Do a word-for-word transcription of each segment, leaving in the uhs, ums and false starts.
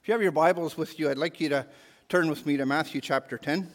If you have your Bibles with you, I'd like you to turn with me to Matthew chapter ten.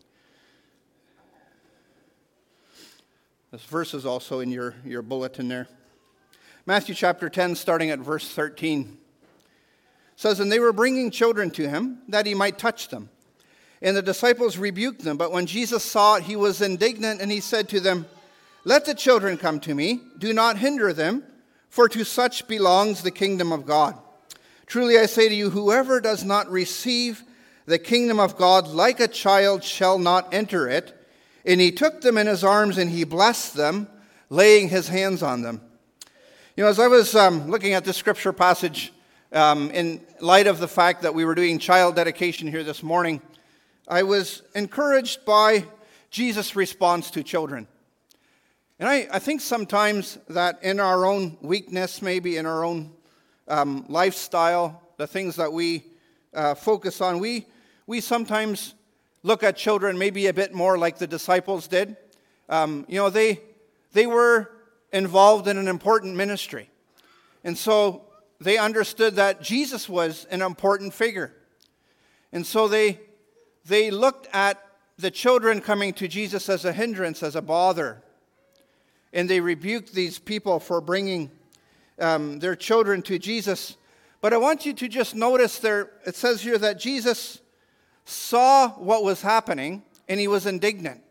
This verse is also in your, your bulletin there. Matthew chapter ten, starting at verse thirteen, says, "And they were bringing children to him, that he might touch them. And the disciples rebuked them. But when Jesus saw it, he was indignant, and he said to them, 'Let the children come to me. Do not hinder them, for to such belongs the kingdom of God. Truly I say to you, whoever does not receive the kingdom of God like a child shall not enter it.' And he took them in his arms, and he blessed them, laying his hands on them." You know, as I was um, looking at this scripture passage, um, in light of the fact that we were doing child dedication here this morning, I was encouraged by Jesus' response to children. And I, I think sometimes that in our own weakness, maybe in our own um, lifestyle, the things that we uh, focus on, we we sometimes look at children maybe a bit more like the disciples did. Um, you know, they they were involved in an important ministry. And so they understood that Jesus was an important figure. And so they they looked at the children coming to Jesus as a hindrance, as a bother. And they rebuked these people for bringing um, their children to Jesus. But I want you to just notice there, it says here that Jesus saw what was happening, and he was indignant.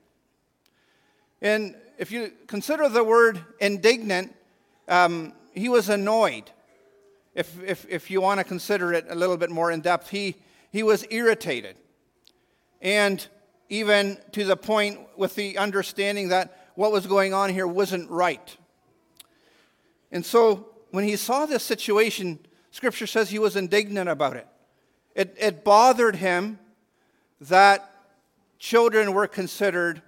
And if you consider the word indignant, um, he was annoyed. If, if, if you want to consider it a little bit more in depth, he, he was irritated. And even to the point with the understanding that what was going on here wasn't right. And so when he saw this situation, Scripture says he was indignant about it. It, it bothered him that children were considered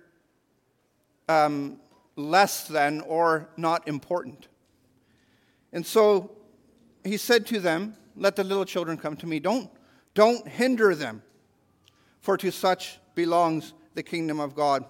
um, less than or not important. And so he said to them, "Let the little children come to me. Don't, don't hinder them, for to such belongs the kingdom of God."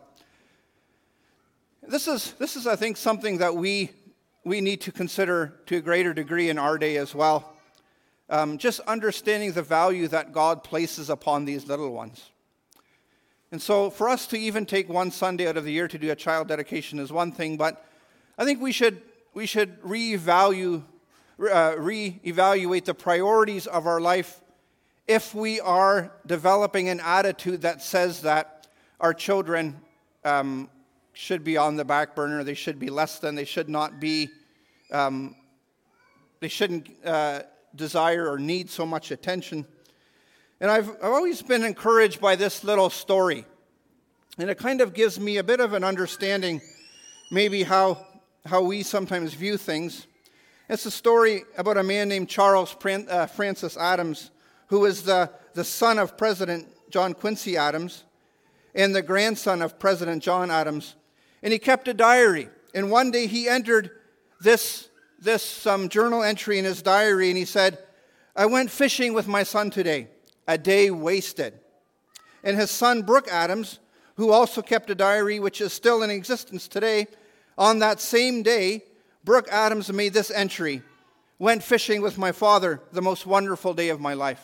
This is, this is, I think, something that we we need to consider to a greater degree in our day as well. Um, just understanding the value that God places upon these little ones. And so for us to even take one Sunday out of the year to do a child dedication is one thing, but I think we should we should reevaluate, uh, reevaluate the priorities of our life if we are developing an attitude that says that our children um, should be on the back burner, they should be less than, they should not be, um, they shouldn't uh, desire or need so much attention. And I've, I've always been encouraged by this little story. And it kind of gives me a bit of an understanding maybe how, how we sometimes view things. It's a story about a man named Charles Pran- uh, Francis Adams, who was the, the son of President John Quincy Adams and the grandson of President John Adams. And he kept a diary. And one day he entered this, this um, journal entry in his diary, and he said, "I went fishing with my son today. A day wasted." And his son, Brooke Adams, who also kept a diary, which is still in existence today, on that same day, Brooke Adams made this entry: "Went fishing with my father, the most wonderful day of my life."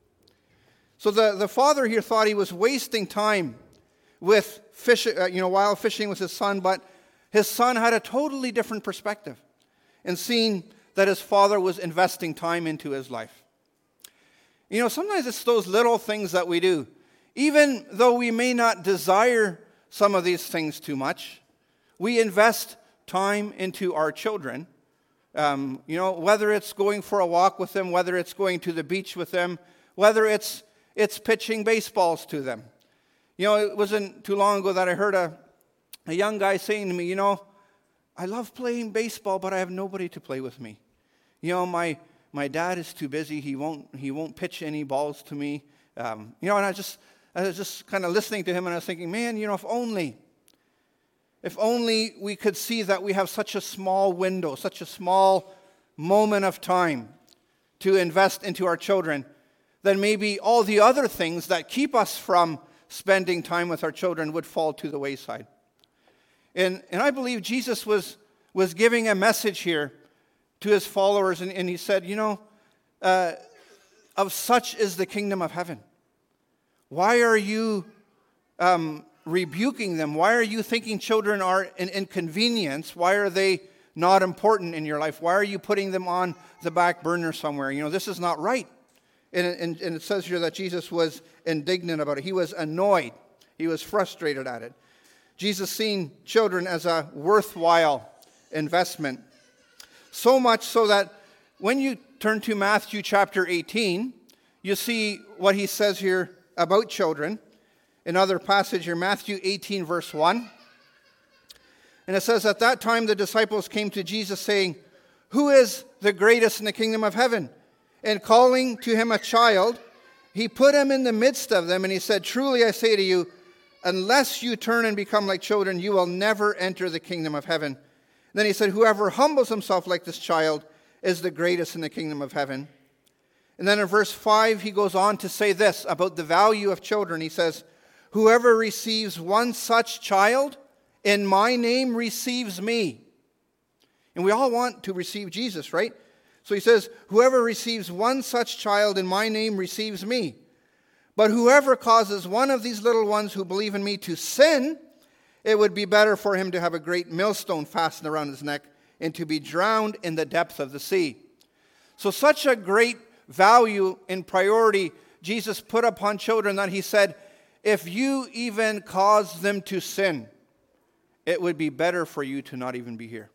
So the, the father here thought he was wasting time with fish, uh, you know, while fishing with his son, but his son had a totally different perspective and seeing that his father was investing time into his life. You know, sometimes it's those little things that we do. Even though we may not desire some of these things too much, we invest time into our children. Um, you know, whether it's going for a walk with them, whether it's going to the beach with them, whether it's it's pitching baseballs to them. You know, it wasn't too long ago that I heard a, a young guy saying to me, you know, "I love playing baseball, but I have nobody to play with me. You know, my my dad is too busy. He won't he won't pitch any balls to me." Um, you know, and I just I was just kind of listening to him, and I was thinking, man, you know, if only, if only we could see that we have such a small window, such a small moment of time to invest into our children, then maybe all the other things that keep us from spending time with our children would fall to the wayside. And, and I believe Jesus was, was giving a message here to his followers, and, and he said, you know, uh, of such is the kingdom of heaven. Why are you um, rebuking them? Why are you thinking children are an inconvenience? Why are they not important in your life? Why are you putting them on the back burner somewhere? You know, this is not right. And, and, and it says here that Jesus was indignant about it. He was annoyed. He was frustrated at it. Jesus seen children as a worthwhile investment. So much so that when you turn to Matthew chapter eighteen, you see what he says here about children. Another passage here, Matthew eighteen, verse one. And it says, at that time the disciples came to Jesus saying, who is the greatest in the kingdom of heaven? And calling to him a child, he put him in the midst of them, and he said, truly I say to you, unless you turn and become like children, you will never enter the kingdom of heaven. And then he said, whoever humbles himself like this child is the greatest in the kingdom of heaven. And then in verse five, he goes on to say this about the value of children. He says, whoever receives one such child in my name receives me. And we all want to receive Jesus, right? So he says, whoever receives one such child in my name receives me. But whoever causes one of these little ones who believe in me to sin, it would be better for him to have a great millstone fastened around his neck and to be drowned in the depths of the sea. So such a great value and priority Jesus put upon children that he said, if you even cause them to sin, it would be better for you to not even be here.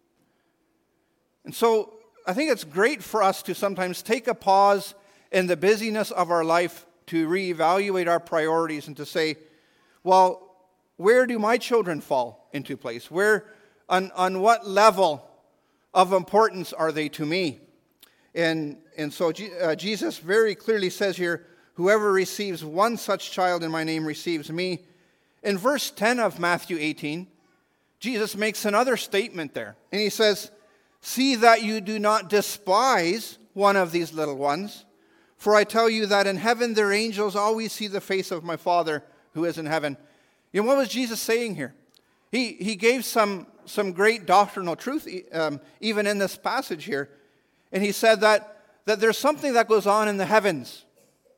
And so I think it's great for us to sometimes take a pause in the busyness of our life to reevaluate our priorities and to say, well, where do my children fall into place? Where, on, on what level of importance are they to me? And, and so uh, Jesus very clearly says here, whoever receives one such child in my name receives me. In verse ten of Matthew eighteen, Jesus makes another statement there. And he says, see that you do not despise one of these little ones, for I tell you that in heaven their angels always see the face of my Father who is in heaven. You know, what was Jesus saying here? He, he gave some, some great doctrinal truth um, even in this passage here. And he said that, that there's something that goes on in the heavens.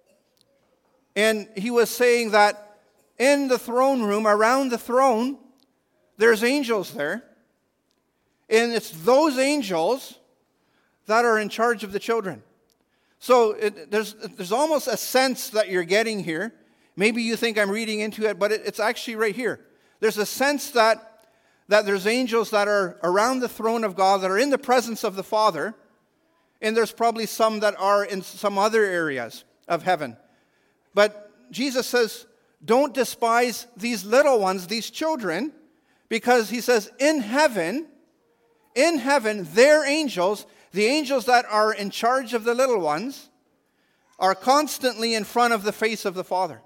And he was saying that in the throne room, around the throne, there's angels there. And it's those angels that are in charge of the children. So it, there's, there's almost a sense that you're getting here. Maybe you think I'm reading into it, but it, it's actually right here. There's a sense that, that there's angels that are around the throne of God, that are in the presence of the Father. And there's probably some that are in some other areas of heaven. But Jesus says, don't despise these little ones, these children, because he says, in heaven, in heaven, their angels, the angels that are in charge of the little ones, are constantly in front of the face of the Father.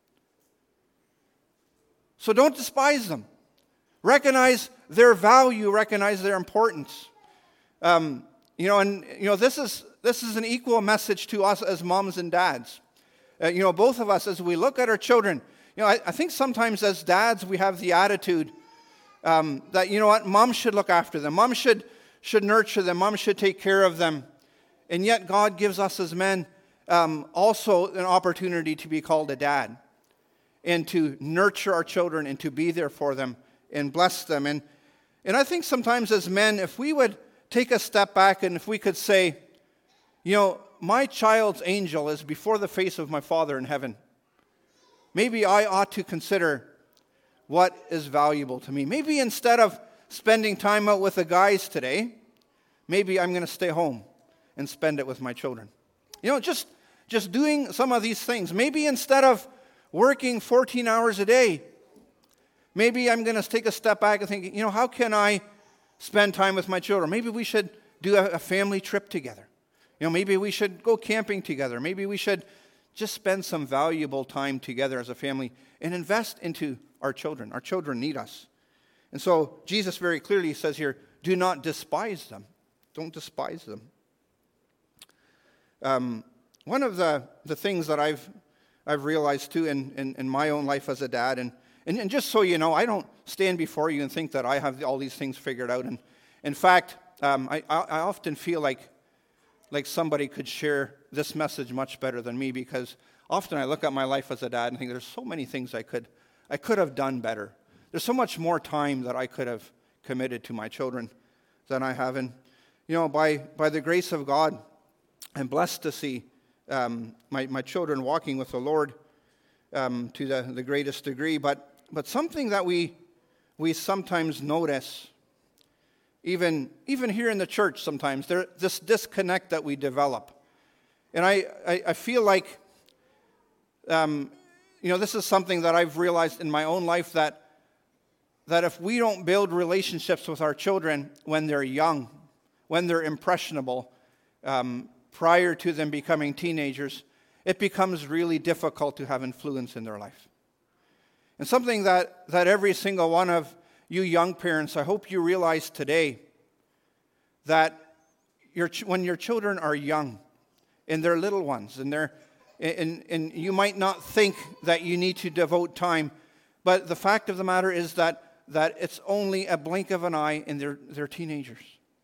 So don't despise them. Recognize their value, recognize their importance. Um, you know, and you know, this is this is an equal message to us as moms and dads. Uh, you know, both of us, as we look at our children, you know, I, I think sometimes as dads we have the attitude um, that, you know what, mom should look after them. Mom should should nurture them. Mom should take care of them. And yet God gives us as men um, also an opportunity to be called a dad and to nurture our children and to be there for them and bless them. And, and I think sometimes as men, if we would take a step back and if we could say, you know, my child's angel is before the face of my Father in heaven. Maybe I ought to consider what is valuable to me. Maybe instead of spending time out with the guys today, maybe I'm going to stay home and spend it with my children. You know, just, just doing some of these things. Maybe instead of working fourteen hours a day, maybe I'm going to take a step back and think, you know, how can I spend time with my children? Maybe we should do a, a family trip together. You know, maybe we should go camping together. Maybe we should just spend some valuable time together as a family and invest into our children. Our children need us. And so Jesus very clearly says here, do not despise them. Don't despise them. Um, one of the, the things that I've I've realized too in, in, in my own life as a dad, and, and, and just so you know, I don't stand before you and think that I have all these things figured out. And in fact, um, I, I often feel like like somebody could share this message much better than me, because often I look at my life as a dad and think there's so many things I could I could have done better. There's so much more time that I could have committed to my children than I have. And, you know, by, by the grace of God, I'm blessed to see um, my, my children walking with the Lord um, to the, the greatest degree. But but something that we we sometimes notice, even even here in the church sometimes, there this disconnect that we develop. And I, I, I feel like, um, you know, this is something that I've realized in my own life, that that if we don't build relationships with our children when they're young, when they're impressionable, um, prior to them becoming teenagers, it becomes really difficult to have influence in their life. And something that, that every single one of you young parents, I hope you realize today, that your, when your children are young, and they're little ones, and they're and, and you might not think that you need to devote time, but the fact of the matter is that that it's only a blink of an eye, and they're, they're teenagers.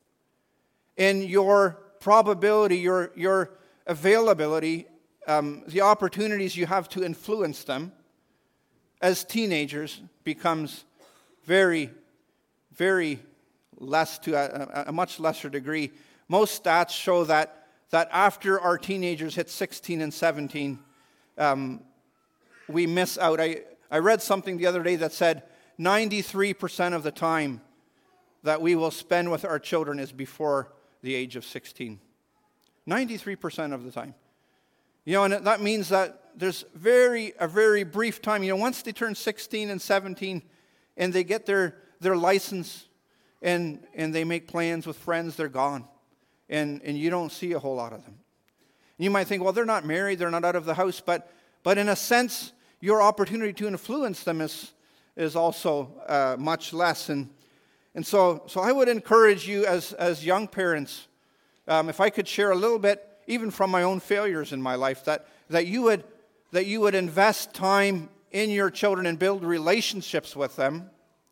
And your probability, your, your availability, um, the opportunities you have to influence them as teenagers becomes very, very less, to a, a much lesser degree. Most stats show that, that after our teenagers hit sixteen and seventeen, um, we miss out. I, I read something the other day that said ninety-three percent of the time that we will spend with our children is before the age of sixteen. ninety-three percent of the time. You know, and that means that there's very a very brief time. You know, once they turn sixteen and seventeen and they get their, their license and and they make plans with friends, they're gone. And and you don't see a whole lot of them. And you might think, well, they're not married, they're not out of the house, but but in a sense, your opportunity to influence them is is also uh, much less. And and so so I would encourage you as, as young parents, um, if I could share a little bit, even from my own failures in my life, that, that you would that you would invest time in your children and build relationships with them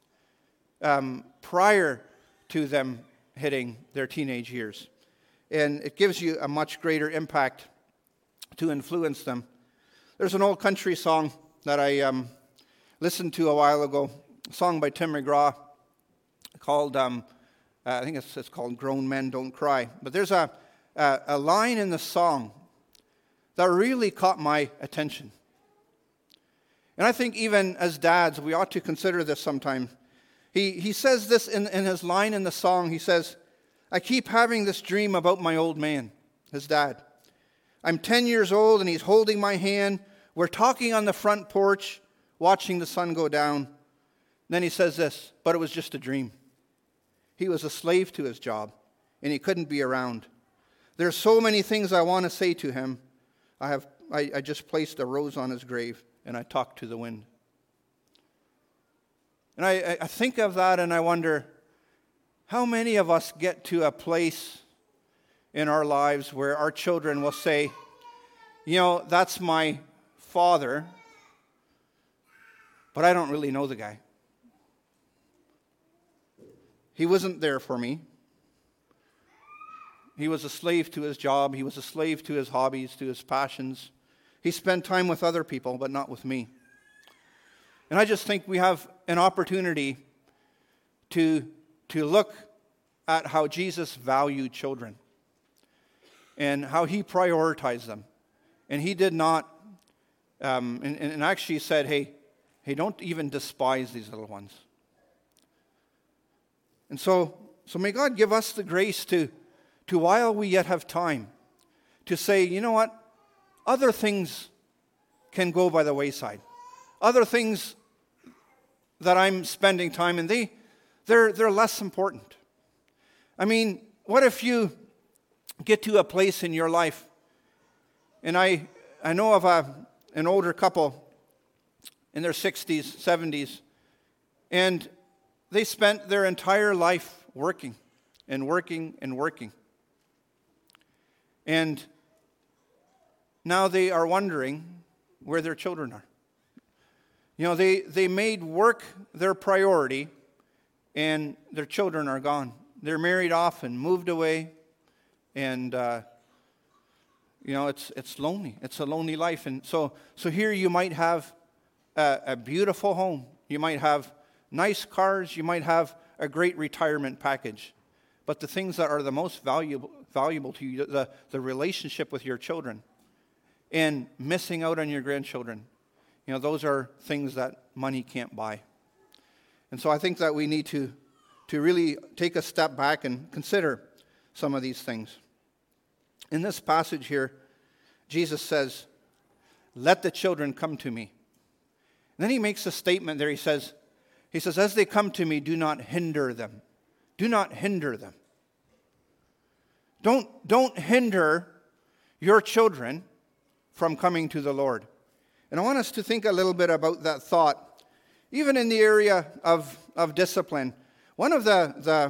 um, prior to them hitting their teenage years. And it gives you a much greater impact to influence them. There's an old country song that I um, listened to a while ago, a song by Tim McGraw called, um, uh, I think it's, it's called Grown Men Don't Cry. But there's a, a, a line in the song that really caught my attention. And I think even as dads, we ought to consider this sometime. He, he says this in, in his line in the song. He says, I keep having this dream about my old man, his dad. I'm ten years old and he's holding my hand. We're talking on the front porch, watching the sun go down. And then he says this, but it was just a dream. He was a slave to his job, and he couldn't be around. There's so many things I want to say to him. I have I, I just placed a rose on his grave, and I talked to the wind. And I, I think of that, and I wonder, how many of us get to a place in our lives where our children will say, you know, that's my father, but I don't really know the guy. He wasn't there for me. He was a slave to his job. He was a slave to his hobbies, to his passions. He spent time with other people, but not with me. And I just think we have an opportunity to, to look at how Jesus valued children and how he prioritized them. And he did not, um, and, and actually said, hey, hey, don't even despise these little ones. And so, so may God give us the grace to, to while we yet have time, to say, you know what, other things can go by the wayside. Other things that I'm spending time in, they, they're, they're less important. I mean, what if you get to a place in your life, and I, I know of a, an older couple in their sixties, seventies, and they spent their entire life working and working and working. And now they are wondering where their children are. You know, they, they made work their priority, and their children are gone. They're married off and moved away, and uh, You know, it's it's lonely. It's a lonely life. And so, so here you might have a, a beautiful home. You might have nice cars. You might have a great retirement package. But the things that are the most valuable valuable to you, the, the relationship with your children and missing out on your grandchildren, you know, those are things that money can't buy. And so I think that we need to, to really take a step back and consider some of these things. In this passage here, Jesus says, "Let the children come to me." And then he makes a statement there. He says, he says, "As they come to me, do not hinder them." Do not hinder them. Don't, don't hinder your children from coming to the Lord. And I want us to think a little bit about that thought. Even in the area of, of discipline, one of the, the,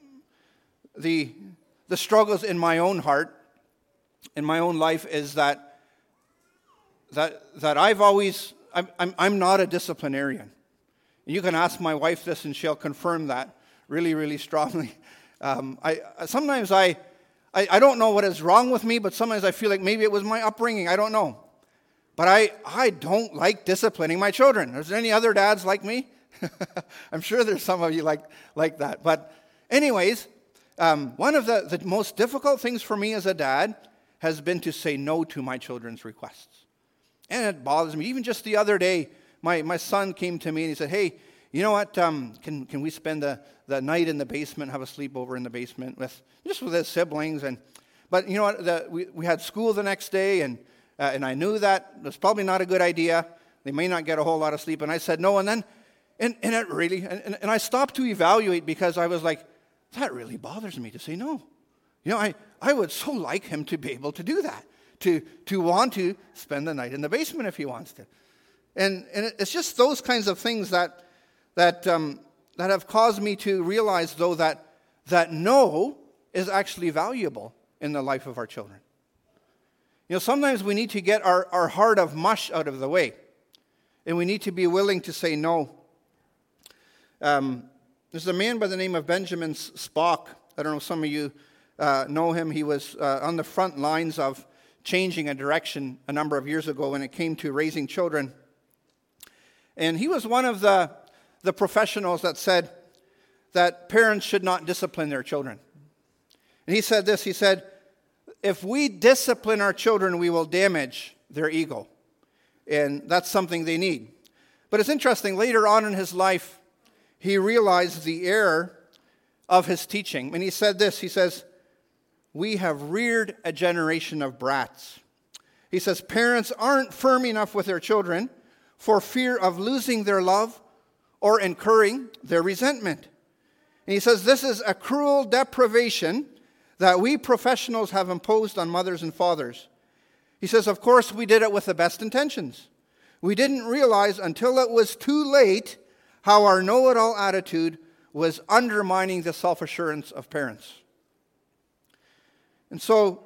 the, the struggles in my own heart, in my own life, is that, that, that I've always, I'm, I'm, I'm not a disciplinarian. And you can ask my wife this and she'll confirm that really, really strongly. Um, I sometimes I, I I don't know what is wrong with me, but sometimes I feel like maybe it was my upbringing. I don't know. But I, I don't like disciplining my children. Is there any other dads like me? I'm sure there's some of you like, like that. But anyways, um, one of the, the most difficult things for me as a dad has been to say no to my children's requests. And it bothers me. Even just the other day, my, my son came to me and he said, "Hey, you know what, um, can can we spend the, the night in the basement, have a sleepover in the basement with just with his siblings?" And But you know what, the, we, we had school the next day, and uh, and I knew that was probably not a good idea. They may not get a whole lot of sleep. And I said no, and then, and, and it really, and, and I stopped to evaluate because I was like, that really bothers me to say no. You know, I, I would so like him to be able to do that, to, to want to spend the night in the basement if he wants to. And, and it's just those kinds of things that, that um, that have caused me to realize, though, that that no is actually valuable in the life of our children. You know, sometimes we need to get our, our heart of mush out of the way, and we need to be willing to say no. Um, there's a man by the name of Benjamin Spock. I don't know if some of you uh, know him. He was uh, on the front lines of changing a direction a number of years ago when it came to raising children. And he was one of the, the professionals that said that parents should not discipline their children. And he said this, he said, if we discipline our children, we will damage their ego. And that's something they need. But it's interesting, later on in his life, he realized the error of his teaching. And he said this, he says, we have reared a generation of brats. He says, parents aren't firm enough with their children for fear of losing their love or incurring their resentment. And he says, this is a cruel deprivation that we professionals have imposed on mothers and fathers. He says, of course, we did it with the best intentions. We didn't realize until it was too late how our know-it-all attitude was undermining the self-assurance of parents. And so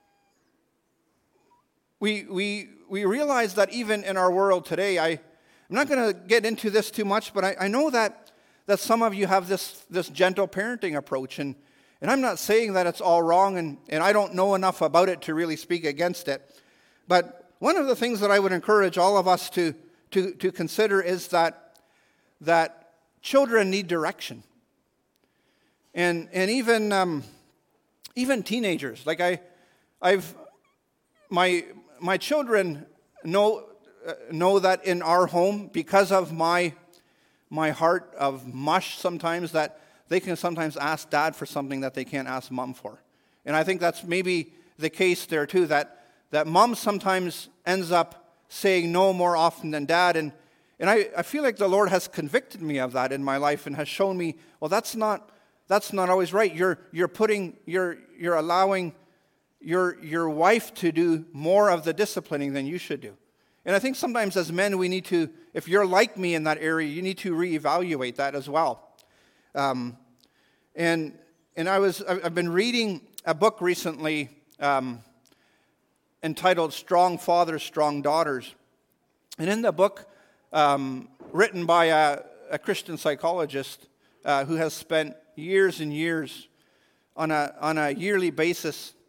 we we we realize that even in our world today, I, I'm not going to get into this too much, but I, I know that, that some of you have this, this gentle parenting approach, and, and I'm not saying that it's all wrong, and, and I don't know enough about it to really speak against it. But one of the things that I would encourage all of us to, to, to consider is that, that children need direction. And, and even, um, even teenagers, like I, I've, my... My children know uh, know that in our home, because of my my heart of mush sometimes, that they can sometimes ask dad for something that they can't ask mom for. And I think that's maybe the case there too, that, that mom sometimes ends up saying no more often than dad. And, and I, I feel like the Lord has convicted me of that in my life and has shown me, well, that's not that's not always right. You're you're putting, you're you're allowing your your wife to do more of the disciplining than you should do. And I think sometimes as men we need to, if you're like me in that area, you need to reevaluate that as well. Um, and and I was I've been reading a book recently um, entitled "Strong Fathers, Strong Daughters," and in the book, um, written by a, a Christian psychologist uh, who has spent years and years on a on a yearly basis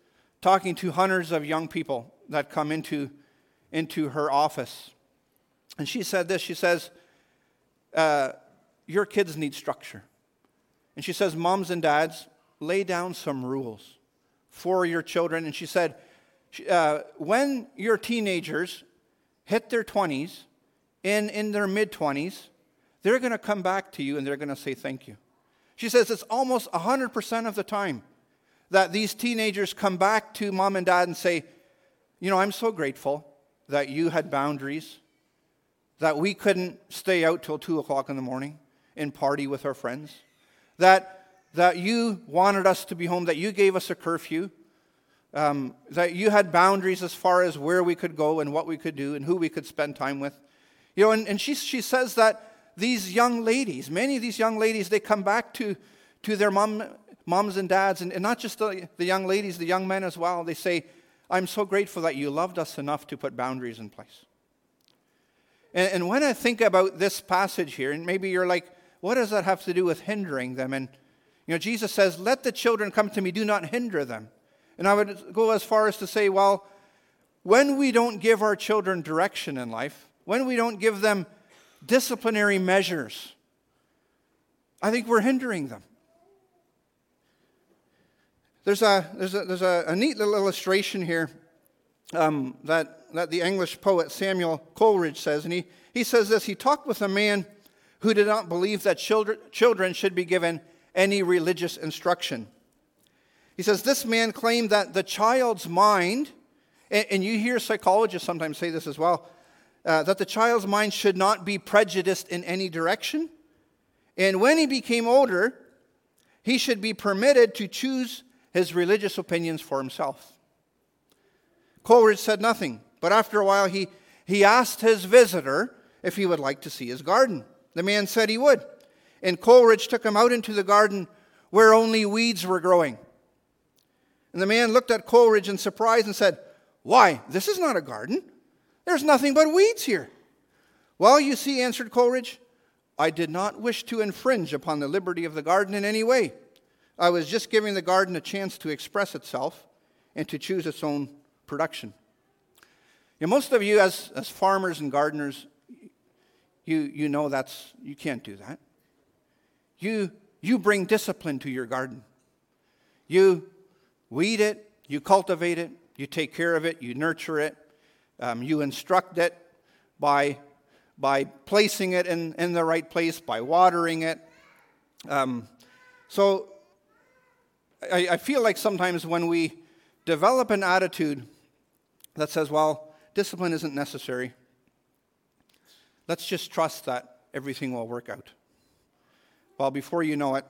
talking to hundreds of young people that come into, into her office. And she said this, she says, uh, your kids need structure. And she says, moms and dads, lay down some rules for your children. And she said, uh, when your teenagers hit their twenties, in, in their mid-twenties, they're going to come back to you and they're going to say thank you. She says it's almost one hundred percent of the time that these teenagers come back to mom and dad and say, you know, I'm so grateful that you had boundaries, that we couldn't stay out till two o'clock in the morning and party with our friends, that, that you wanted us to be home, that you gave us a curfew, um, that you had boundaries as far as where we could go and what we could do and who we could spend time with. You know, and, and she, she says that these young ladies, many of these young ladies, they come back to, to their mom, moms and dads, and, and not just the, the young ladies, the young men as well. They say, I'm so grateful that you loved us enough to put boundaries in place. And, and when I think about this passage here, and maybe you're like, what does that have to do with hindering them? And, you know, Jesus says, let the children come to me, do not hinder them. And I would go as far as to say, well, when we don't give our children direction in life, when we don't give them disciplinary measures, I think we're hindering them. There's a there's a there's a, a neat little illustration here um, that that the English poet Samuel Coleridge says, and he he says this. He talked with a man who did not believe that children children should be given any religious instruction. He says this man claimed that the child's mind, and, and you hear psychologists sometimes say this as well, Uh, that the child's mind should not be prejudiced in any direction. And when he became older, he should be permitted to choose his religious opinions for himself. Coleridge said nothing, but after a while he, he asked his visitor if he would like to see his garden. The man said he would. And Coleridge took him out into the garden where only weeds were growing. And the man looked at Coleridge in surprise and said, "Why, this is not a garden. There's nothing but weeds here." "Well, you see," answered Coleridge, "I did not wish to infringe upon the liberty of the garden in any way. I was just giving the garden a chance to express itself and to choose its own production." You know, most of you as, as farmers and gardeners, you, you know that's you can't do that. You, you bring discipline to your garden. You weed it, you cultivate it, you take care of it, you nurture it. Um, you instruct it by, by placing it in, in the right place, by watering it. Um, so I, I feel like sometimes when we develop an attitude that says, well, discipline isn't necessary, let's just trust that everything will work out. Well, before you know it,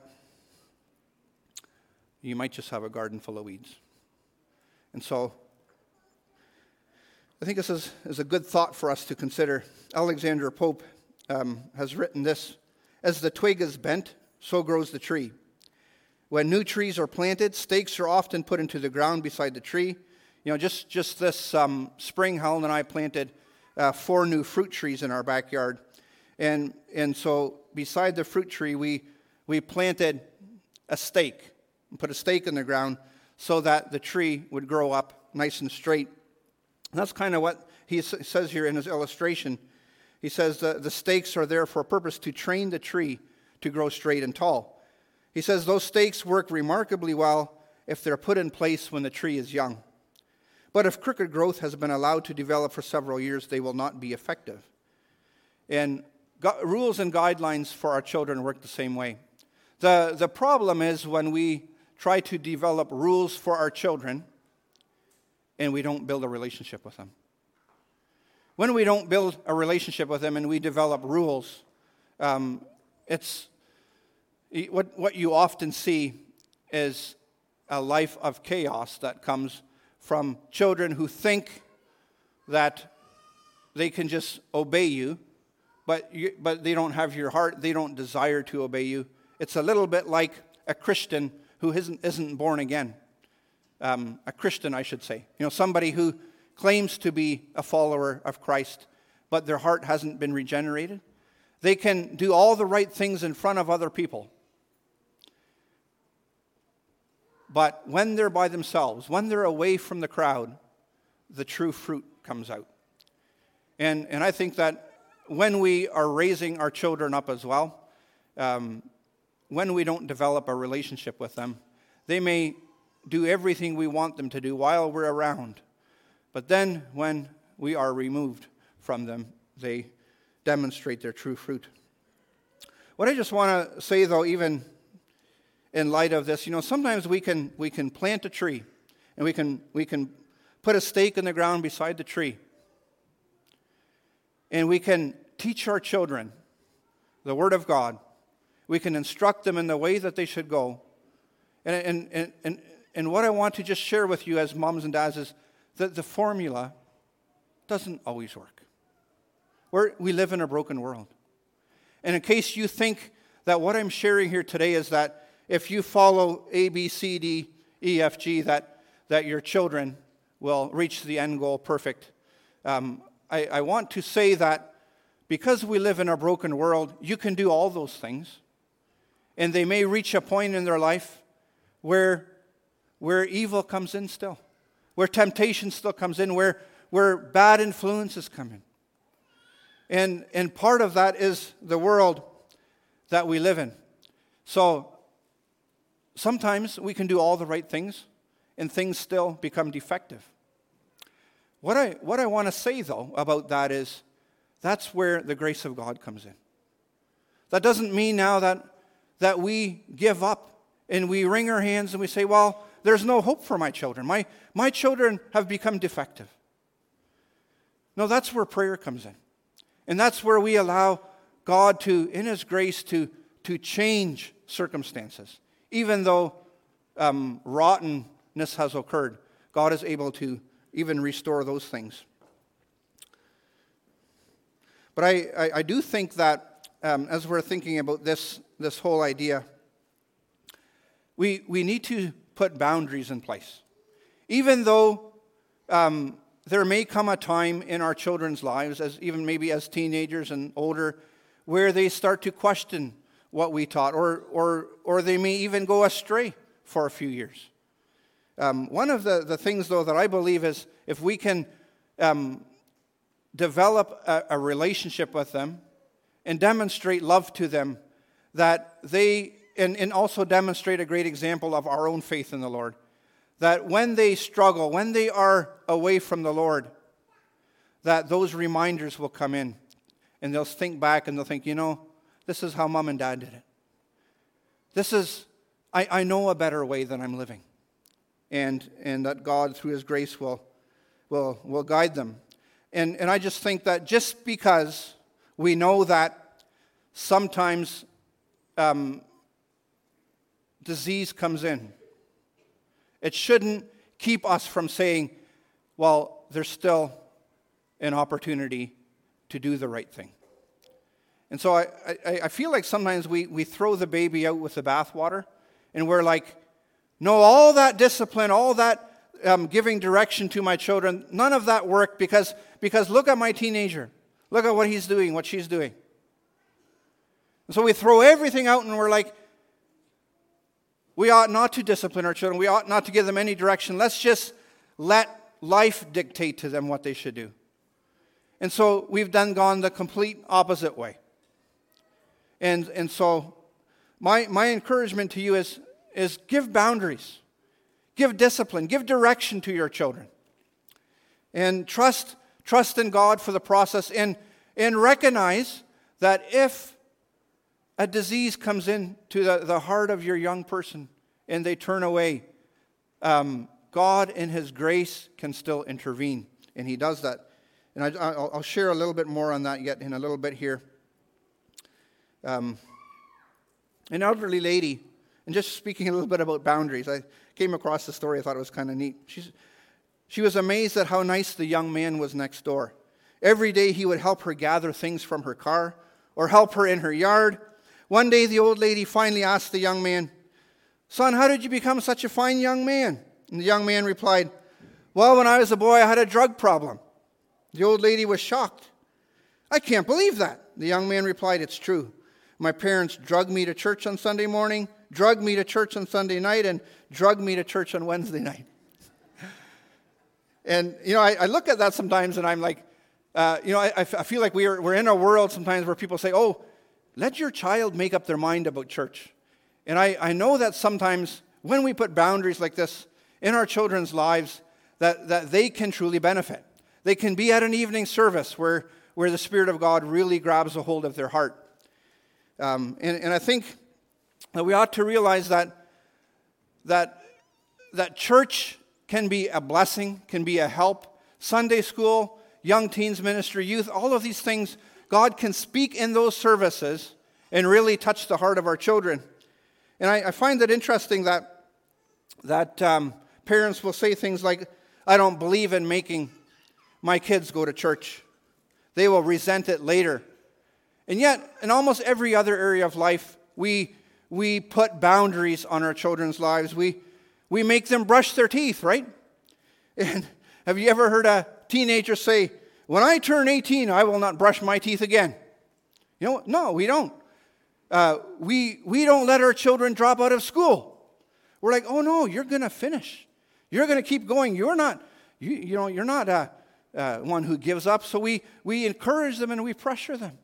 you might just have a garden full of weeds. And so I think this is, is a good thought for us to consider. Alexander Pope um, has written this: "As the twig is bent, so grows the tree. When new trees are planted, stakes are often put into the ground beside the tree." You know, just, just this um, spring, Helen and I planted uh, four new fruit trees in our backyard. And, and so beside the fruit tree, we, we planted a stake, and put a stake in the ground so that the tree would grow up nice and straight. And that's kind of what he says here in his illustration. He says the, the stakes are there for a purpose to train the tree to grow straight and tall. He says those stakes work remarkably well if they're put in place when the tree is young. But if crooked growth has been allowed to develop for several years, they will not be effective. And go- rules and guidelines for our children work the same way. The, the problem is when we try to develop rules for our children and we don't build a relationship with them. When we don't build a relationship with them and we develop rules, um, it's what, what you often see is a life of chaos that comes from children who think that they can just obey you, but you, but they don't have your heart, they don't desire to obey you. It's a little bit like a Christian who isn't, isn't born again. Um, a Christian, I should say. You know, somebody who claims to be a follower of Christ, but their heart hasn't been regenerated. They can do all the right things in front of other people, But when they're by themselves, when they're away from the crowd, the true fruit comes out. And, and I think that when we are raising our children up as well, um, when we don't develop a relationship with them, they may do everything we want them to do while we're around. But then when we are removed from them, they demonstrate their true fruit. What I just want to say, though, even in light of this, you know, sometimes we can we can plant a tree, and we can we can put a stake in the ground beside the tree, and we can teach our children the Word of God. We can instruct them in the way that they should go. And and and and, and what I want to just share with you as moms and dads is that the formula doesn't always work. We're, we live in a broken world. And in case you think that what I'm sharing here today is that if you follow A, B, C, D, E, F, G, that, that your children will reach the end goal perfect, um, I, I want to say that because we live in a broken world, you can do all those things. And they may reach a point in their life where, where evil comes in still, where temptation still comes in, where, where bad influences come in. And, and part of that is the world that we live in. So sometimes we can do all the right things and things still become defective. What I, what I want to say, though, about that is that's where the grace of God comes in. That doesn't mean now that, that we give up and we wring our hands and we say, well, there's no hope for my children. My, my children have become defective. No, that's where prayer comes in. And that's where we allow God to, in His grace, to, to change circumstances. Even though um, rottenness has occurred, God is able to even restore those things. But I, I, I do think that um, as we're thinking about this, this whole idea, we, we need to put boundaries in place. Even though um, there may come a time in our children's lives, as even maybe as teenagers and older, where they start to question what we taught, or or or they may even go astray for a few years. Um, one of the, the things, though, that I believe is if we can um, develop a, a relationship with them and demonstrate love to them, that they, and, and also demonstrate a great example of our own faith in the Lord, that when they struggle, when they are away from the Lord, that those reminders will come in. And they'll think back and they'll think, you know, this is how mom and dad did it. This is, I, I know a better way than I'm living. And and that God, through His grace, will will will guide them. And and I just think that just because we know that sometimes um, disease comes in, it shouldn't keep us from saying, well, there's still an opportunity to do the right thing. And so I, I, I feel like sometimes we, we throw the baby out with the bathwater, and we're like, no, all that discipline, all that um, giving direction to my children, none of that worked because, because look at my teenager. Look at what he's doing, what she's doing. And so we throw everything out and we're like, we ought not to discipline our children. We ought not to give them any direction. Let's just let life dictate to them what they should do. And so we've done gone the complete opposite way. And and so my my encouragement to you is, is give boundaries. Give discipline. Give direction to your children. And trust trust in God for the process. And, and recognize that if a disease comes into the, the heart of your young person and they turn away, um, God in His grace can still intervene. And He does that. And I, I'll, I'll share a little bit more on that yet in a little bit here. Um, an elderly lady, and just speaking a little bit about boundaries, I came across the story. I thought it was kind of neat. She's, she was amazed at how nice the young man was next door. Every day he would help her gather things from her car or help her in her yard. One day the old lady finally asked the young man, "Son, how did you become such a fine young man?" And the young man replied, "Well, when I was a boy, I had a drug problem." The old lady was shocked. "I can't believe that." The young man replied, "It's true. My parents drugged me to church on Sunday morning, drug me to church on Sunday night and drug me to church on Wednesday night. And, you know, I, I look at that sometimes and I'm like, uh, you know, I, I feel like we're, we're in a world sometimes where people say, oh, let your child make up their mind about church. And I, I know that sometimes when we put boundaries like this in our children's lives, that, that they can truly benefit. They can be at an evening service where, where the Spirit of God really grabs a hold of their heart. Um, and, and I think that we ought to realize that, that, that church can be a blessing, can be a help. Sunday school, young teens ministry, youth, all of these things, God can speak in those services and really touch the heart of our children. And I, I find it interesting that, that um, parents will say things like, I don't believe in making my kids go to church. They will resent it later. And yet, in almost every other area of life, we, we put boundaries on our children's lives. We, we make them brush their teeth, right? And have you ever heard a teenager say, when I turn eighteen, I will not brush my teeth again? You know, no, we don't. Uh, we, we don't let our children drop out of school. We're like, oh no, you're going to finish. You're going to keep going. You're not, you, you know, you're not uh, uh, one who gives up. So we, we encourage them and we pressure them.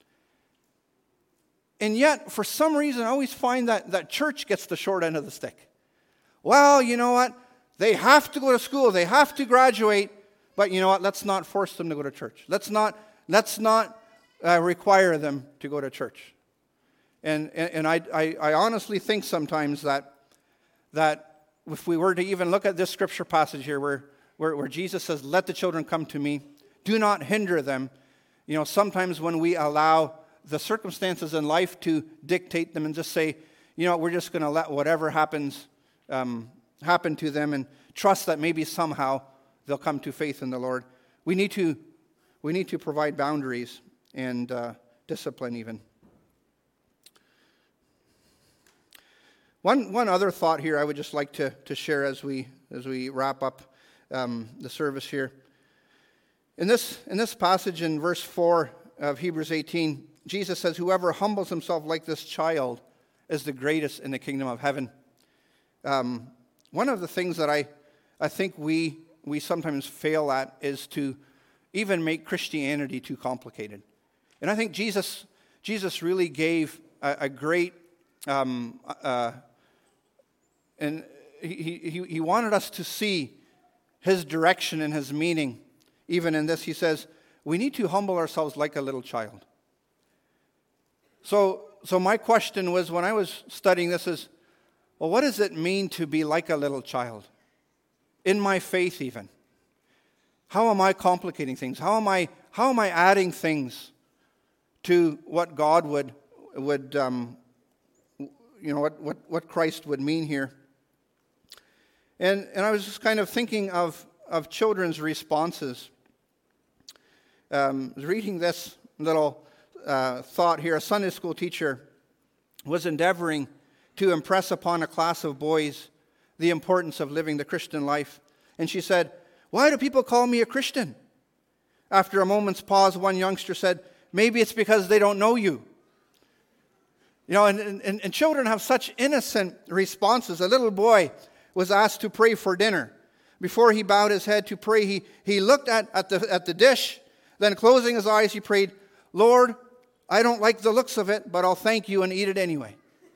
And yet, for some reason, I always find that, that church gets the short end of the stick. Well, you know what? They have to go to school. They have to graduate. But you know what? Let's not force them to go to church. Let's not, let's not uh, require them to go to church. And, and, and I, I, I honestly think sometimes that, that if we were to even look at this scripture passage here where, where, where Jesus says, let the children come to me, do not hinder them. You know, sometimes when we allow the circumstances in life to dictate them and just say, you know, we're just going to let whatever happens um, happen to them and trust that maybe somehow they'll come to faith in the Lord. We need to, we need to provide boundaries and uh, discipline even. One one other thought here I would just like to, to share as we as we wrap up um, the service here. In this in this passage in verse four of Hebrews eighteen, Jesus says, whoever humbles himself like this child is the greatest in the kingdom of heaven. Um, one of the things that I, I think we we sometimes fail at is to even make Christianity too complicated. And I think Jesus Jesus really gave a, a great, um, uh, and he, he, he wanted us to see his direction and his meaning. Even in this, he says, we need to humble ourselves like a little child. So, so my question was, when I was studying this, is, well, what does it mean to be like a little child? In my faith even. How am I complicating things? How am I, how am I adding things to what God would, would um, you know, what, what, what Christ would mean here? And, and I was just kind of thinking of, of children's responses. Um, I was reading this little uh, thought here. A Sunday school teacher was endeavoring to impress upon a class of boys the importance of living the Christian life. And she said, why do people call me a Christian? After a moment's pause, one youngster said, maybe it's because they don't know you. You know, and, and, and children have such innocent responses. A little boy was asked to pray for dinner. Before he bowed his head to pray, he, he looked at, at, the, at the dish. Then closing his eyes, he prayed, Lord, I don't like the looks of it, but I'll thank you and eat it anyway.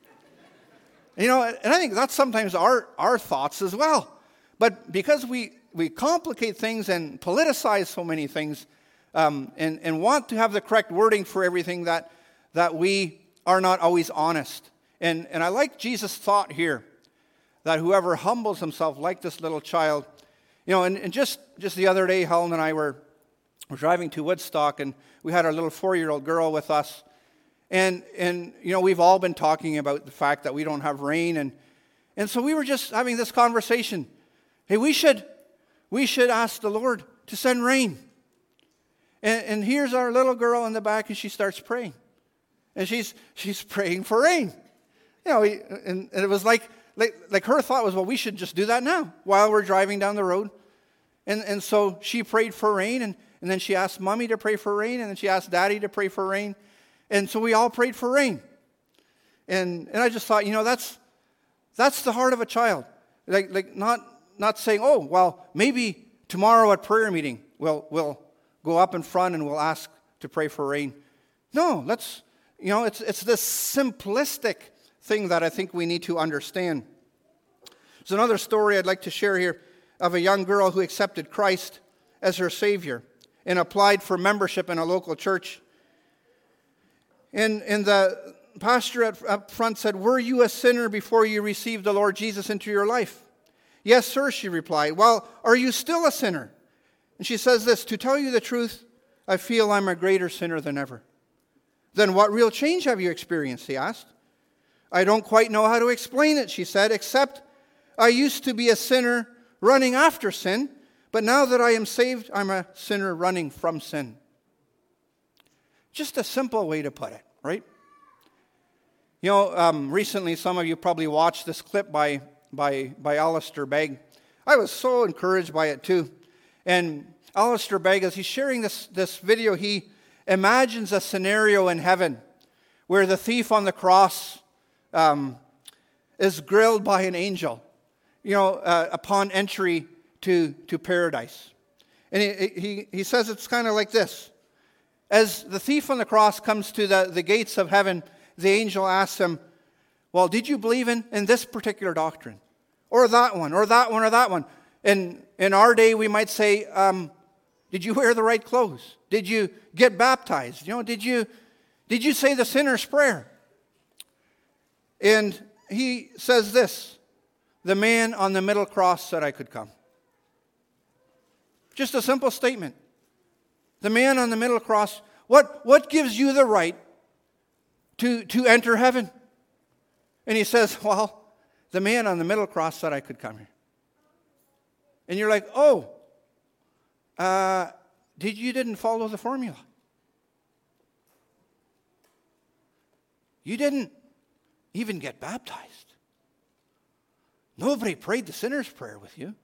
You know, and I think that's sometimes our, our thoughts as well. But because we, we complicate things and politicize so many things um, and, and want to have the correct wording for everything, that, that we are not always honest. And, and I like Jesus' thought here, that whoever humbles himself like this little child, you know, and, and just, just the other day, Helen and I were, were driving to Woodstock, and we had our little four-year-old girl with us. And, and you know, we've all been talking about the fact that we don't have rain. And, and so we were just having this conversation. Hey, we should, we should ask the Lord to send rain. And, and here's our little girl in the back, and she starts praying. And she's, she's praying for rain. You know, and, and it was like, Like, like her thought was, well, we should just do that now while we're driving down the road. And and so she prayed for rain, and, and then she asked Mommy to pray for rain, and then she asked Daddy to pray for rain. And so we all prayed for rain. And and I just thought, you know, that's That's the heart of a child. Like, like not, not saying, oh, well, maybe tomorrow at prayer meeting we'll, we'll go up in front and we'll ask to pray for rain. No, let's, you know, it's, it's this simplistic thing that I think we need to understand. There's another story I'd like to share here of a young girl who accepted Christ as her Savior and applied for membership in a local church. And, and the pastor at, up front said, "Were you a sinner before you received the Lord Jesus into your life?" "Yes, sir," she replied. "Well, are you still a sinner?" And she says this, "To tell you the truth, I feel I'm a greater sinner than ever." "Then what real change have you experienced?" he asked. "I don't quite know how to explain it," she said, "except I used to be a sinner running after sin, but now that I am saved, I'm a sinner running from sin." Just a simple way to put it, right? You know, um, recently some of you probably watched this clip by, by, by Alistair Begg. I was so encouraged by it too. And Alistair Begg, as he's sharing this, this video, he imagines a scenario in heaven where the thief on the cross um, is grilled by an angel, you know, uh, upon entry to, to paradise. And he, he, he says it's kind of like this. As the thief on the cross comes to the, the gates of heaven, the angel asks him, "Well, did you believe in, in this particular doctrine? Or that one, or that one, or that one?" And in our day, we might say, um, "Did you wear the right clothes? Did you get baptized? You know, did you, did you say the sinner's prayer?" And he says this, "The man on the middle cross said I could come." Just a simple statement. The man on the middle cross, what, what gives you the right to, to enter heaven? And he says, "Well, the man on the middle cross said I could come here." And you're like, oh, uh, did you didn't follow the formula? You didn't even get baptized. Nobody prayed the sinner's prayer with you.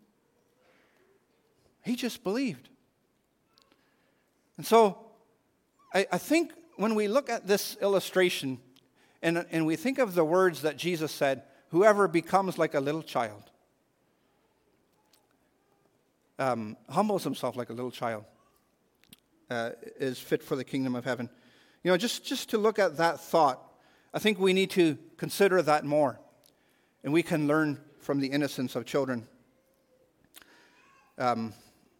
He just believed. And so I, I think when we look at this illustration and, and we think of the words that Jesus said, "Whoever becomes like a little child, um, humbles himself like a little child, uh, is fit for the kingdom of heaven." You know, just, just to look at that thought, I think we need to consider that more. And we can learn from the innocence of children. Um,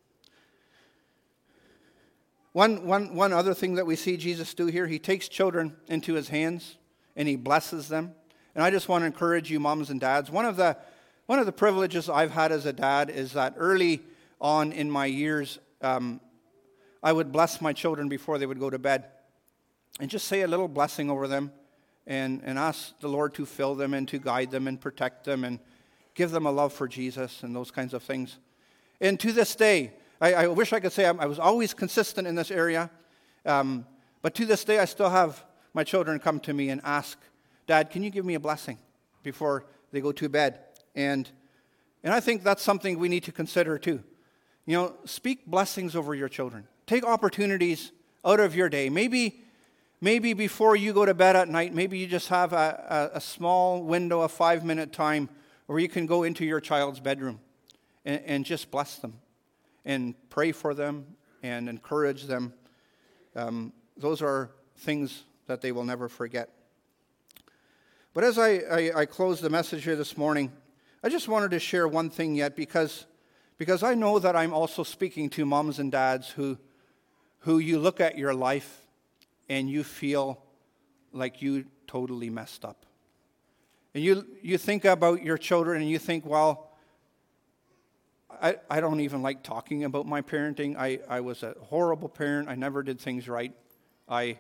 one, one, one other thing that we see Jesus do here, he takes children into his hands and he blesses them. And I just want to encourage you, moms and dads. One of the, one of the privileges I've had as a dad is that early on in my years, um, I would bless my children before they would go to bed. And just say a little blessing over them. And, and ask the Lord to fill them and to guide them and protect them and give them a love for Jesus and those kinds of things. And to this day, I, I wish I could say I was always consistent in this area, um, but to this day I still have my children come to me and ask, "Dad, can you give me a blessing before they go to bed?" And, and I think that's something we need to consider too. You know, speak blessings over your children. Take opportunities out of your day. Maybe Maybe before you go to bed at night, maybe you just have a, a, a small window, a five-minute time where you can go into your child's bedroom and, and just bless them and pray for them and encourage them. Um, those are things that they will never forget. But as I, I, I close the message here this morning, I just wanted to share one thing yet because, because I know that I'm also speaking to moms and dads who, who you look at your life and you feel like you totally messed up. And you you think about your children and you think, well, I, I don't even like talking about my parenting. I, I was a horrible parent. I never did things right. I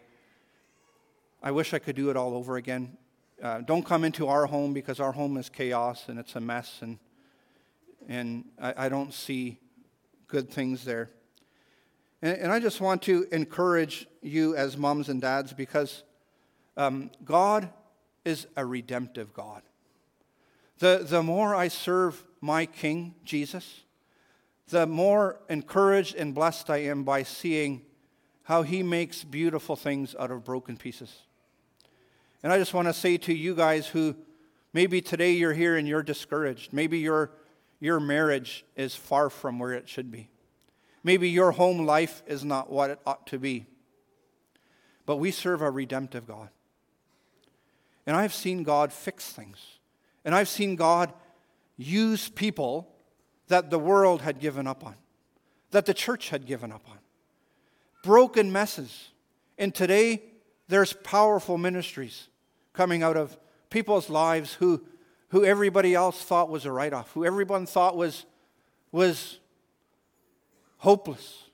I wish I could do it all over again. Uh, don't come into our home because our home is chaos and it's a mess and and I, I don't see good things there. And I just want to encourage you as moms and dads because um, God is a redemptive God. The, the more I serve my King, Jesus, the more encouraged and blessed I am by seeing how he makes beautiful things out of broken pieces. And I just want to say to you guys who Maybe today you're here and you're discouraged. Maybe your, your marriage is far from where it should be. Maybe your home life is not what it ought to be. But we serve a redemptive God. And I've seen God fix things. And I've seen God use people that the world had given up on, that the church had given up on. Broken messes. And today, there's powerful ministries coming out of people's lives who, who everybody else thought was a write-off, who everyone thought was, was hopeless.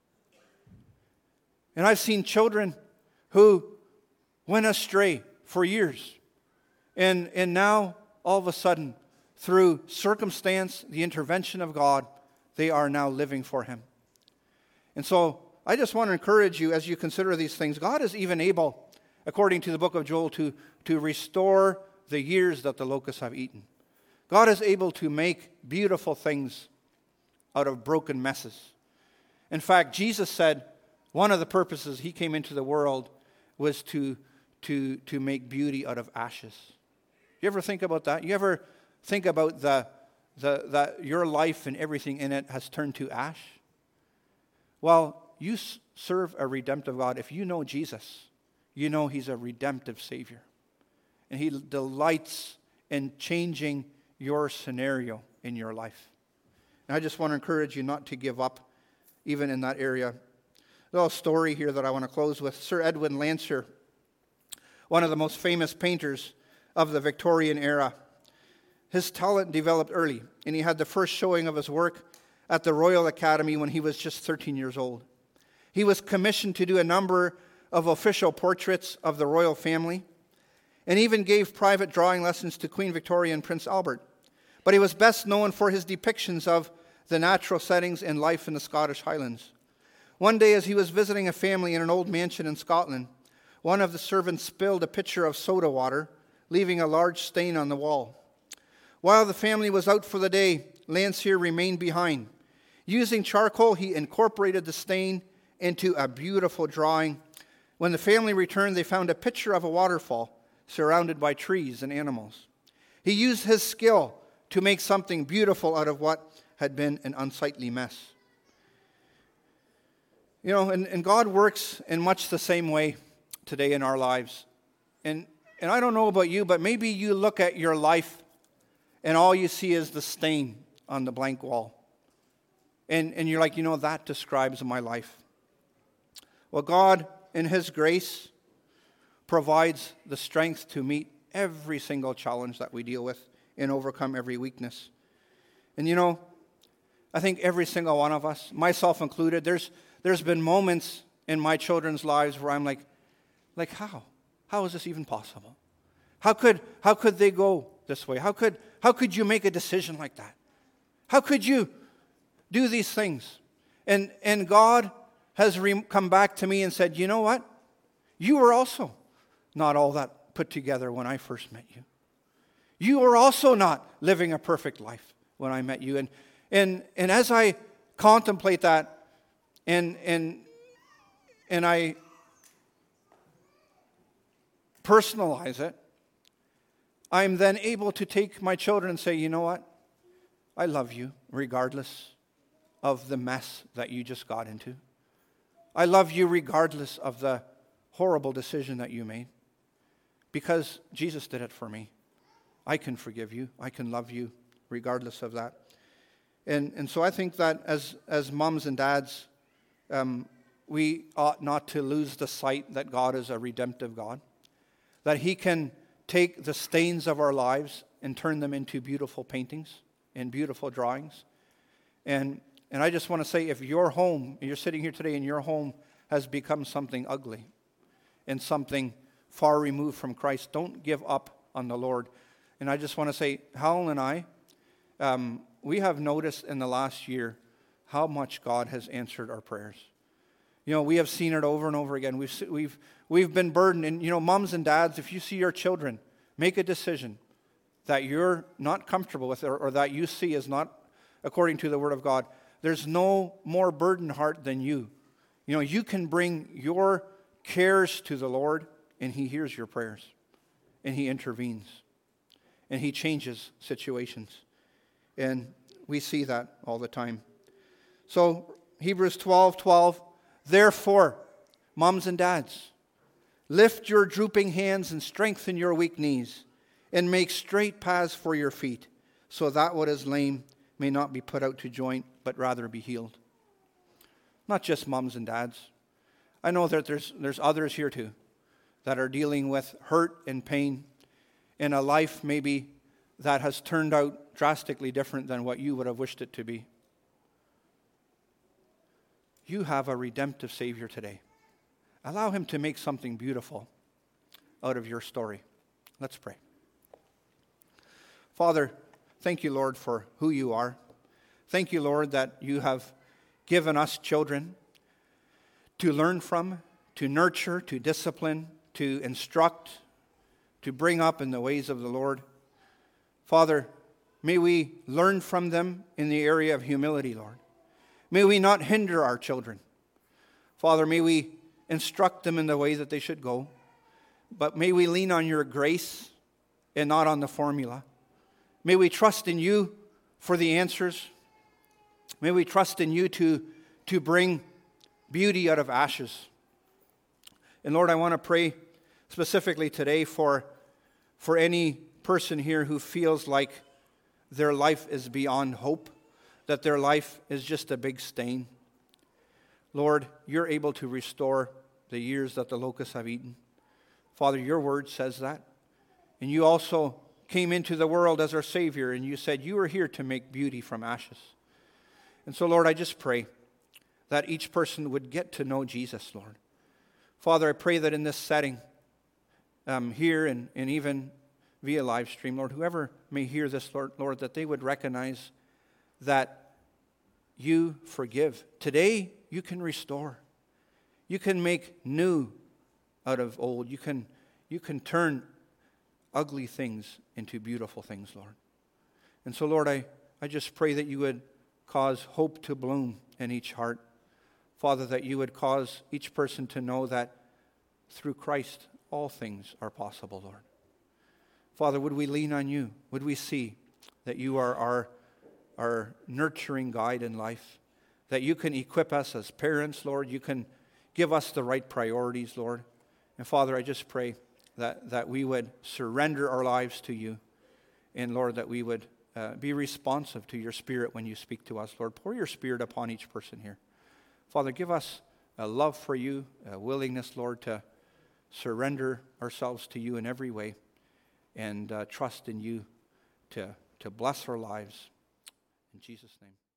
And I've seen children who went astray for years. And, and now, all of a sudden, through circumstance, the intervention of God, they are now living for Him. And so, I just want to encourage you as you consider these things. God is even able, according to the book of Joel, to, to restore the years that the locusts have eaten. God is able to make beautiful things out of broken messes. In fact, Jesus said one of the purposes He came into the world was to, to, to make beauty out of ashes. You ever think about that? You ever think about the, the, that your life and everything in it has turned to ash? Well, you serve a redemptive God. If you know Jesus, you know He's a redemptive Savior. And He delights in changing your scenario in your life. And I just want to encourage you not to give up, even in that area. A little story here that I want to close with. Sir Edwin Landseer, one of the most famous painters of the Victorian era. His talent developed early, and he had the first showing of his work at the Royal Academy when he was just thirteen years old. He was commissioned to do a number of official portraits of the royal family, and even gave private drawing lessons to Queen Victoria and Prince Albert. But he was best known for his depictions of the natural settings and life in the Scottish Highlands. One day, as he was visiting a family in an old mansion in Scotland, one of the servants spilled a pitcher of soda water, leaving a large stain on the wall. While the family was out for the day, Landseer remained behind. Using charcoal, he incorporated the stain into a beautiful drawing. When the family returned, they found a picture of a waterfall surrounded by trees and animals. He used his skill to make something beautiful out of what had been an unsightly mess. You know, and, and God works in much the same way today in our lives. And, and I don't know about you, but maybe you look at your life and all you see is the stain on the blank wall. And, and you're like, you know, that describes my life. Well, God, in His grace, provides the strength to meet every single challenge that we deal with and overcome every weakness. And you know, I think every single one of us, myself included, there's there's been moments in my children's lives where I'm like, like how? How is this even possible? How could how could they go this way? How could how could you make a decision like that? How could you do these things? And and God has re- come back to me and said, you know what? You were also not all that put together when I first met you. You were also not living a perfect life when I met you. And and and as I contemplate that and and and I personalize it, I'm then able to take my children and say, you know what? I love you regardless of the mess that you just got into. I love you regardless of the horrible decision that you made. Because Jesus did it for me. I can forgive you. I can love you regardless of that. And and so I think that as, as moms and dads, um, we ought not to lose the sight that God is a redemptive God. That He can take the stains of our lives and turn them into beautiful paintings and beautiful drawings. And and I just want to say, if your home, you're sitting here today and your home has become something ugly and something far removed from Christ, don't give up on the Lord. And I just want to say, Hal and I, um, we have noticed in the last year how much God has answered our prayers. You know, we have seen it over and over again. We've we've we've been burdened. And, you know, moms and dads, if you see your children make a decision that you're not comfortable with or, or that you see is not according to the Word of God, there's no more burdened heart than you. You know, you can bring your cares to the Lord, and He hears your prayers, and He intervenes. and he changes situations. And we see that all the time. So Hebrews twelve twelve, therefore, moms and dads, lift your drooping hands and strengthen your weak knees, and make straight paths for your feet, so that what is lame may not be put out to joint, but rather be healed. Not just moms and dads. I know that there's, there's others here too that are dealing with hurt and pain in a life maybe that has turned out drastically different than what you would have wished it to be. You have a redemptive Savior today. Allow him to make something beautiful out of your story. Let's pray. Father, thank you, Lord, for who you are. Thank you, Lord, that you have given us children to learn from, to nurture, to discipline, to instruct, to bring up in the ways of the Lord. Father, may we learn from them in the area of humility, Lord. May we not hinder our children. Father, may we instruct them in the way that they should go. But may we lean on your grace and not on the formula. May we trust in you for the answers. May we trust in you to, to bring beauty out of ashes. And Lord, I want to pray specifically today for, for any person here who feels like their life is beyond hope, that their life is just a big stain. Lord, you're able to restore the years that the locusts have eaten. Father, your word says that. And you also came into the world as our Savior, and you said you are here to make beauty from ashes. And so, Lord, I just pray that each person would get to know Jesus, Lord. Father, I pray that in this setting, um, here and, and even via live stream, Lord, whoever may hear this, Lord, Lord, that they would recognize that you forgive. Today, you can restore. You can make new out of old. You can, you can turn ugly things into beautiful things, Lord. And so, Lord, I, I just pray that you would cause hope to bloom in each heart. Father, that you would cause each person to know that through Christ, all things are possible, Lord. Father, would we lean on you? Would we see that you are our, our nurturing guide in life? That you can equip us as parents, Lord. You can give us the right priorities, Lord. And Father, I just pray that, that we would surrender our lives to you. And Lord, that we would uh, be responsive to your Spirit when you speak to us, Lord. Pour your Spirit upon each person here. Father, give us a love for you, a willingness, Lord, to surrender ourselves to you in every way and uh, trust in you to, to bless our lives. In Jesus' name.